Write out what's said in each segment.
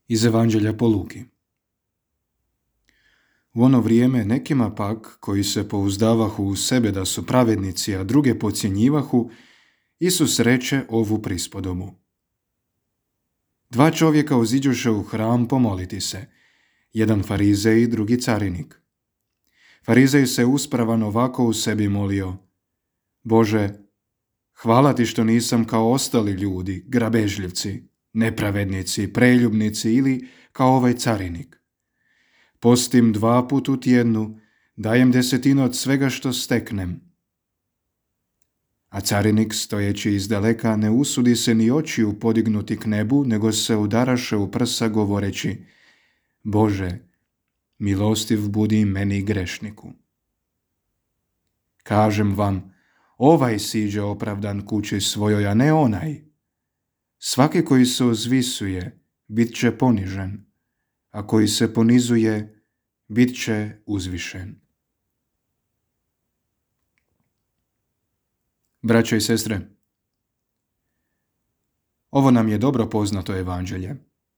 Iz Evanđelja po Luki. U ono vrijeme nekima pak, koji se pouzdavahu u sebe da su pravednici, a druge podcjenjivahu, Isus reče ovu prispodobu. Dva čovjeka uziđoše u hram pomoliti se, jedan farizej, drugi carinik. Farizej se uspravan ovako u sebi molio: Bože, hvala ti što nisam kao ostali ljudi, grabežljivci, nepravednici, preljubnici ili kao ovaj carinik. Postim 2 puta u tjednu, dajem 10% od svega što steknem. A carinik, stojeći izdaleka, ne usudi se ni očiju podignuti k nebu, nego se udaraše u prsa govoreći: Bože, milostiv budi meni grešniku. Kažem vam, ovaj siđe opravdan kući svojoj, a ne onaj. Svaki koji se uzvisuje, bit će ponižen, a koji se ponizuje, bit će uzvišen. Braćo i sestre, ovo nam je dobro poznato evanđelje.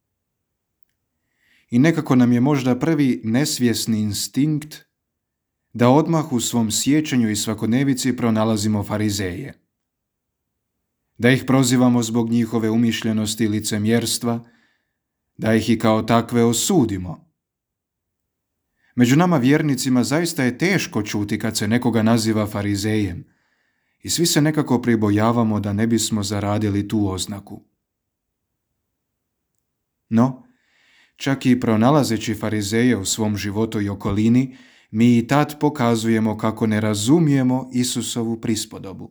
I nekako nam je možda prvi nesvjesni instinkt da odmah u svom sjećanju i svakodnevici pronalazimo farizeje. Da ih prozivamo zbog njihove umišljenosti i licemjerstva, da ih i kao takve osudimo. Među nama vjernicima zaista je teško čuti kad se nekoga naziva farizejem i svi se nekako pribojavamo da ne bismo zaradili tu oznaku. No, čak i pronalazeći farizeje u svom životu i okolini, mi i tad pokazujemo kako ne razumijemo Isusovu prispodobu.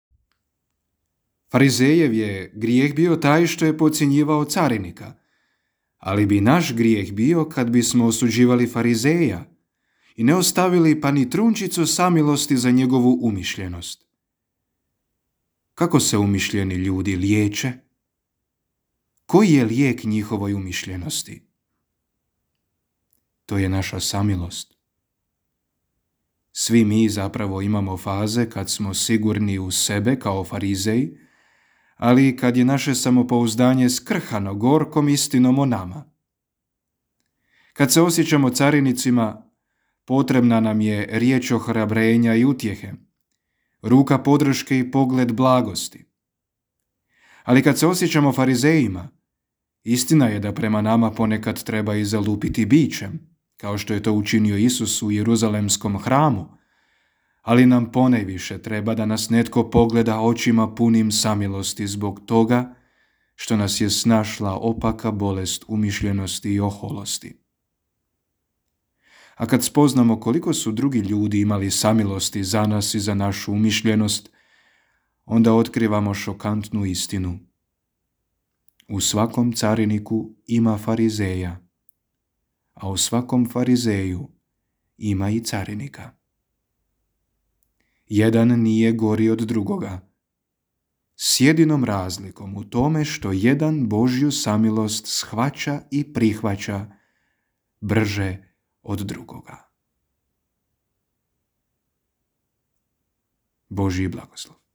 Farizejev je grijeh bio taj što je podcjenjivao carinika, ali bi naš grijeh bio kad bismo osuđivali farizeja i ne ostavili pa ni trunčicu samilosti za njegovu umišljenost. Kako se umišljeni ljudi liječe? Koji je lijek njihovoj umišljenosti? To je naša samilost. Svi mi zapravo imamo faze kad smo sigurni u sebe kao farizeji, ali kad je naše samopouzdanje skrhano gorkom istinom o nama. Kad se osjećamo carinicima, potrebna nam je riječ ohrabrenja i utjehe, ruka podrške i pogled blagosti. Ali kad se osjećamo farizejima, istina je da prema nama ponekad treba i zalupiti bičem, kao što je to učinio Isus u Jeruzalemskom hramu, ali nam ponajviše treba da nas netko pogleda očima punim samilosti zbog toga što nas je snašla opaka bolest umišljenosti i oholosti. A kad spoznamo koliko su drugi ljudi imali samilosti za nas i za našu umišljenost, onda otkrivamo šokantnu istinu. U svakom cariniku ima farizeja, a u svakom farizeju ima i carinika. Jedan nije gori od drugoga, s jedinom razlikom u tome što jedan Božju samilost shvaća i prihvaća brže od drugoga. Božji blagoslov.